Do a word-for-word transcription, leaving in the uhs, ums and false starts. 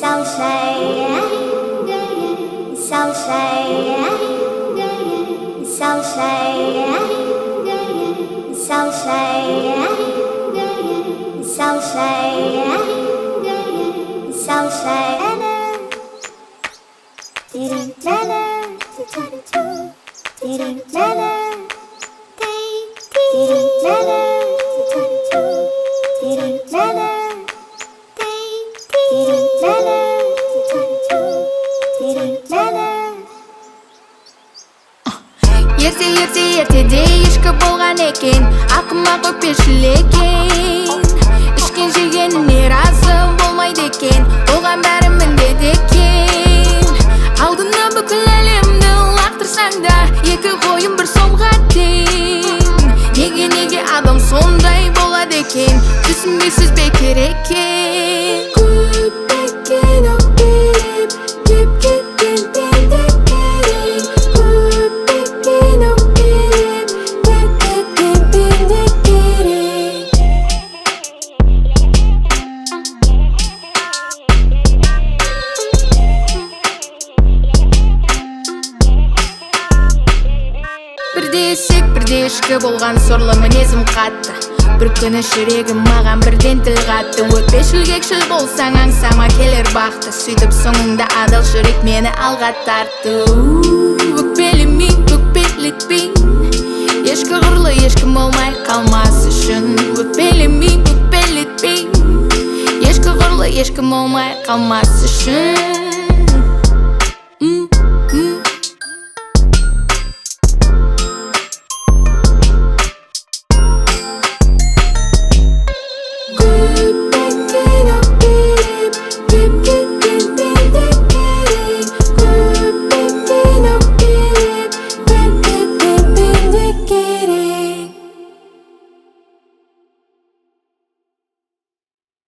Ерте ерте ертеде ешкі болған екен, ақымақ өкпешіл екен. Ішкен жегеніне разы болмайды екен, оған бәрі міндет екен. Алдына бүкіл әлемді лақтырсаң да, екі қойын бір сомға тең. Неге неге адам сондай болады екен, түсінбейсіз бекер екен. Көп бекен ау беріп, деп кеткен пенде керек. Көп бекен ау беріп, деп кеткен пенде керек. Бірде есек, бірде ішкі болған сорлы мінезім қатты. Бір күні жүрегім маған бірден тіл қатты. Өтпешіл кекшіл болсаң аңсама келер бақты. Сөйтіп соңыңда адал жүрек мені алға тартты. Өкпелемей, өкпелетпей, ешкі ғұрлы ешкім болмай қалмас үшін. Өкпелемей, өкпелетпей, ешкі ғұрлы ешкім болмай қалмас үшін.